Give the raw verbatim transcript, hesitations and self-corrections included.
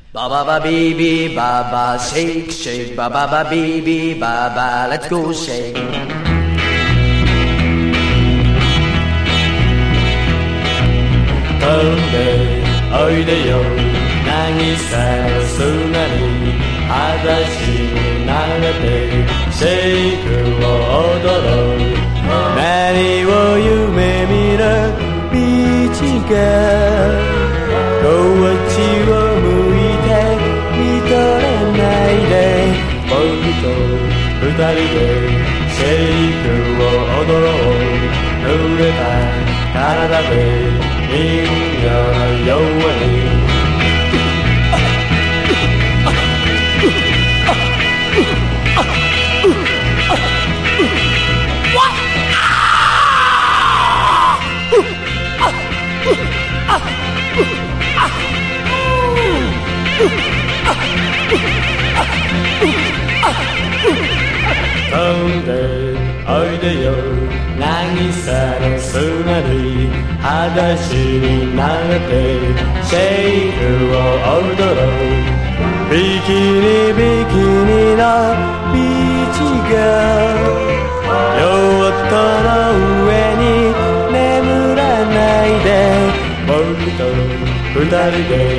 Ba ba ba bee bee ba ba, shake shake, ba ba ba bee bee ba ba, let's go shake. 飛んでおいでよ渚の砂に裸足になってシェイクを踊ろう。何を夢見るビーチがこっちを向いて見とれないで、僕と二人でシェイクを踊ろう。濡れた体で人形のように飛んでおいでよ渚の砂に裸足になってシェイクを踊ろう。ビキニビキニのビーチがヨットの上に眠らないで、僕と二人で